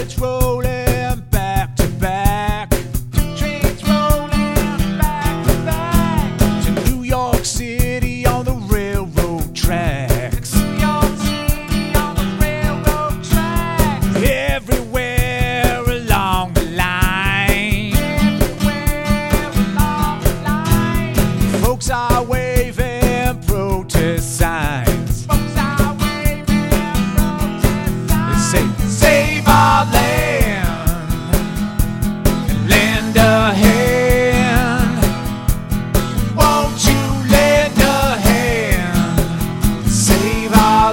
trains rolling back to back. Trains rolling back to back to New York City on the railroad tracks. New York City on the railroad tracks. Everywhere along the line. Everywhere along the line. Folks are waving protest signs. Folks are waving protest signs. They say, save our land and lend a hand. Won't you lend a hand? Save our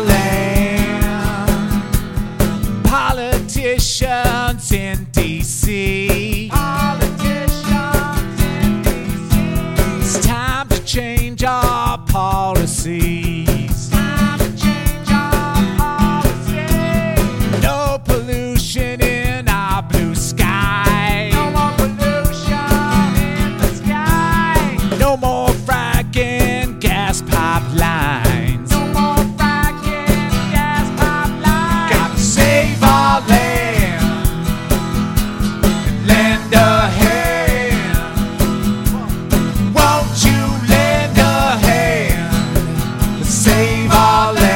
land. Politicians in D.C. Politicians in D.C. It's time to change our policies. Time to change our policies. No pollution in our blue sky. No more pollution in the sky. No more fracking gas pipelines. No more fracking gas pipelines. Gotta save our land and lend a hand. Won't you lend a hand to save our land?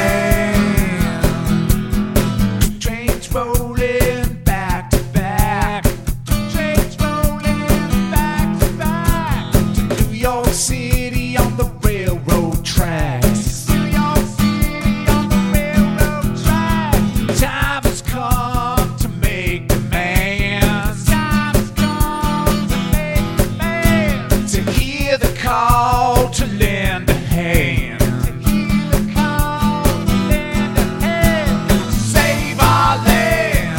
Trains rolling back to back. Trains rolling back to back to New York City on the railroad tracks. New York City on the railroad tracks. Time has come to make demands. Time has come to make demands. To hear the call to lend a hand. To hear the call to lend a hand. Save our land.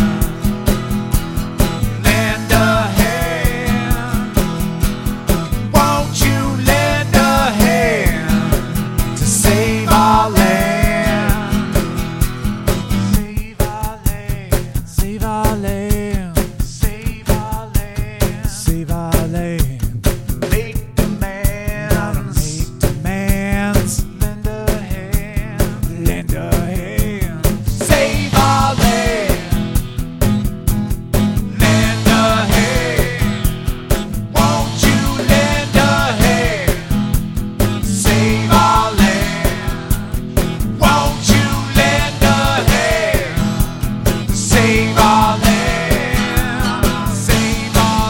Lend a hand. Won't you lend a hand to save our land? Save our land. Save our land. Save our land. Save our land. Make demands. Make demands. Lend a hand. Lend a hand. Save our land. Lend a hand. Won't you lend a hand? Save our land. Won't you lend a hand? Save our land. Save our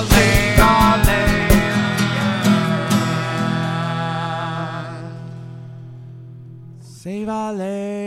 land. Save our land.